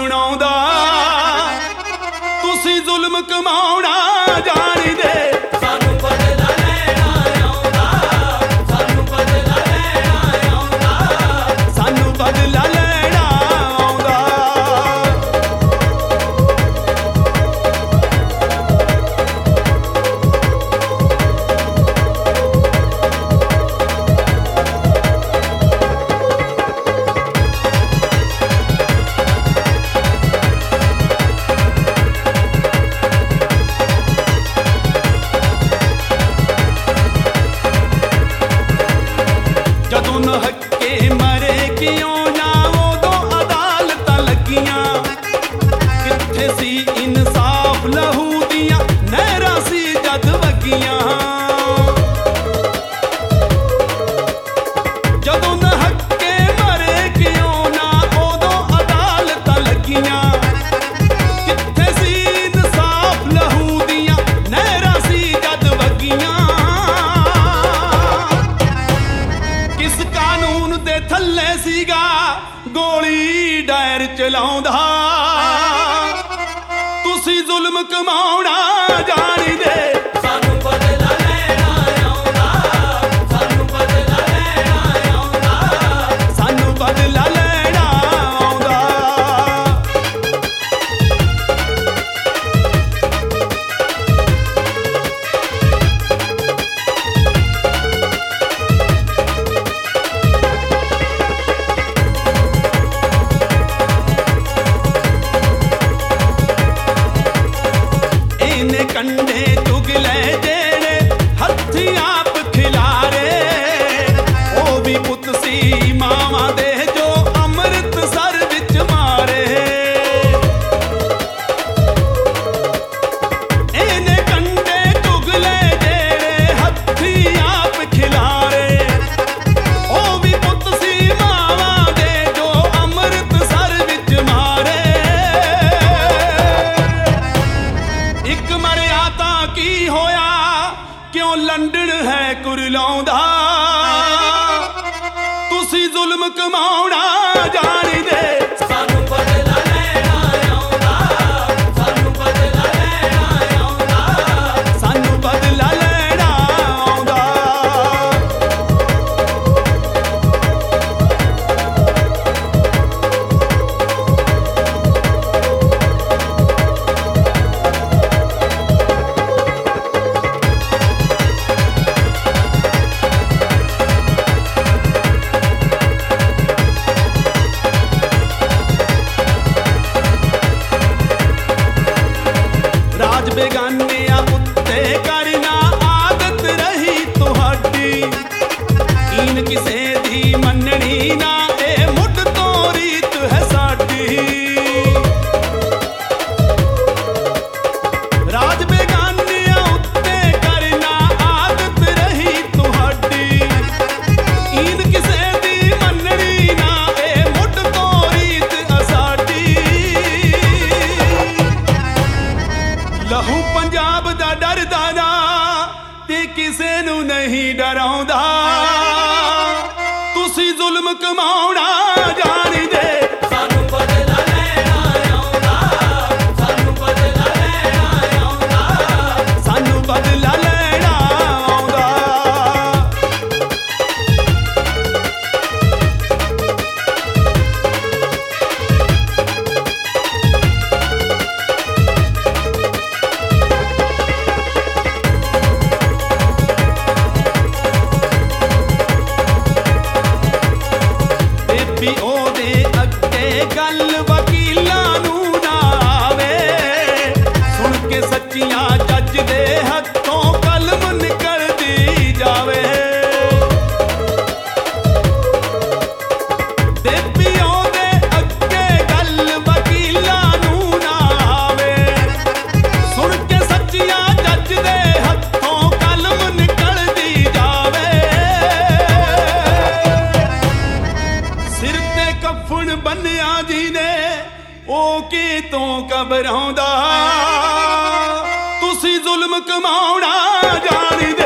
ਸੁਣਾਉਂਦਾ ਤੁਸੀਂ ਜ਼ੁਲਮ ਕਮਾਉਣਾ ਜਾਣਦੇ ਸਾਨੂੰ ਬਦਲਾ ਲੈਣਾ ਆਉਂਦਾ ਸਾਨੂੰ ਬਦਲਾ ਲੈਣਾ ਆਉਂਦਾ ਸਾਨੂੰ ਬਦਲਾ ਲੈਣਾ ਆਉਂਦਾ ਜਦੋਂ ਨਹੱਕੇ ਮਰੇ ਕਿਉਂ ਨਾ ਉਦੋਂ ਅਦਾਲਤਾਂ ਲੱਗੀਆਂ ਕਿੱਥੇ ਸੀ ਇਨਸਾਫ ਲਹੂ ਦੀਆਂ ਨਹਿਰਾਂ ਸੀ ਜਦ ਵਗੀਆਂ ਜਦੋਂ ਨਹੱਕੇ ਮਰੇ ਕਿਉਂ ਨਾ ਉਦੋਂ ਅਦਾਲਤਾਂ ਲੱਗੀਆਂ ਕਿੱਥੇ ਸੀ ਇਨਸਾਫ ਲਹੂ ਦੀਆਂ ਨਹਿਰਾਂ ਸੀ ਜਦ ਵਗੀਆਂ ਕਿਸ ਕਾਨੂੰਨ ਦੇ ਥੱਲੇ ਸੀਗਾ ਗੋਲੀ ਡਾਇਰ ਚਲਾਉਂਦਾ ਤੁਸੀਂ ਜ਼ੁਲਮ ਕਮਾਉਣਾ ਜਾਣਦੇ ਸਾਨੂੰ ਬਦਲਾ ਲੈਣਾ ਆਉਂਦਾ ਸਾਨੂੰ ਬਦਲਾ ਲੈਣਾ ਆਉਂਦਾ ਸਾਨੂੰ ਬਦਲਾ ਲੈਣਾ ਆਉਂਦਾ ਇਹਨੇ ਕੰਡੇ ਚੁਗਲੇ ਜਿਹੜੇ ਹੱਥੀ ਆਪ ਖਿਲਾਰੇ ਉਹ ਵੀ ਪੁੱਤ ਸੀ ਮਾਵਾਂ ਦੇ ਜੋ ਅੰਮ੍ਰਿਤਸਰ ਵਿੱਚ ਮਾਰੇ ਇਹਨੇ ਕੰਡੇ ਚੁਗਲੇ ਜਿਹੜੇ ਹੱਥੀ ਆਪ ਖਿਲਾਰੇ ਉਹ ਵੀ ਪੁੱਤ ਸੀ ਮਾਵਾਂ ਦੇ ਜੋ ਅੰਮ੍ਰਿਤਸਰ ਵਿੱਚ ਮਾਰੇ ਇੱਕ ਮਰਿਆ ਤਾਂ ਕੀ ਹੋਇਆ ਕਿਉਂ ਲੰਡਨ ਹੈ ਕੁਰਲਾਉਂਦਾ ਤੁਸੀਂ ਜ਼ੁਲਮ ਕਮਾਉਣਾ ਜਾਣਦੇ ਸਾਨੂੰ ਬਦਲਾ ਲੈਣਾ ਆਉਂਦਾ ਸਾਨੂੰ ਬਦਲਾ ਲੈਣਾ ਆਉਂਦਾ ਸਾਨੂੰ ਬਦਲਾ ਲੈਣਾ ਆਉਂਦਾ ਰਾਜ ਬੇਗਾਨਿਆਂ ਉੱਤੇ ਕਰਨਾ ਆਦਤ ਰਹੀ ਤੁਹਾਡੀ ਕੀਨ ਕਿਸੇ ਦੀ ਮੰਨਣੀ ਨਾ ਇਹ ਮੁੱਢ ਤੋਂ ਰੀਤ ਹੈ ਸਾਡੀ ਰਾਜ ਬੇਗਾਨਿਆਂ ਉੱਤੇ ਕਰਨਾ ਆਦਤ ਰਹੀ ਤੁਹਾਡੀ ਕੀਨ ਕਿਸੇ ਦੀ ਮੰਨਣੀ ਨਾ ਇਹ ਮੁੱਢ ਤੋਂ ਰੀਤ ਹੈ ਸਾਡੀ ਲਹੂ ਪੰਜਾਬ ਦਾ ਡਰਦਾ ਨਾ ਤੇ ਕਿਸੇ ਨੂੰ ਨਹੀਂ ਡਰਾਉਂਦਾ ਤੁਸੀਂ ਜ਼ੁਲਮ ਕਮਾਉਣਾ ਜਾਣਦੇ ਸਾਨੂੰ ਬਦਲਾ ਲੈਣਾ ਆਉਂਦਾ ਸਾਨੂੰ ਬਦਲਾ ਲੈਣਾ ਆਉਂਦਾ ਸਾਨੂੰ ਬਦਲਾ ਲੈਣਾ ਆਉਂਦਾ ਬੇਬੀ ਉਹਦੇ ਅੱਗੇ ਗੱਲ ਵਕੀਲਾਂ ਨੂੰ ਨਾ ਆਵੇ ਸੁਣ ਕੇ ਸੱਚੀਆਂ ਜੱਜ ਦੇ ਹੱਥੋਂ ਕਲਮ ਨਿਕਲਦੀ ਜਾਵੇ ਬੇਬੀ ਉਹਦੇ ਅੱਗੇ ਗੱਲ ਵਕੀਲਾਂ ਨੂੰ ਨਾ ਆਵੇ ਸੁਣ ਕੇ ਸੱਚੀਆਂ ਜੱਜ ਦੇ ਹੱਥੋਂ ਕਲਮ ਨਿਕਲਦੀ ਜਾਵੇ ਸਿਰ ਤੇ ਕਫਨ ਬੰਨਿਆ ਜੀ ਨੇ ਉਹ ਕੀ ਤੋਂ ਘਬਰਾਉਂਦਾ ਤੁਸੀਂ ਜ਼ੁਲਮ ਕਮਾਉਣਾ ਜਾਣਦੇ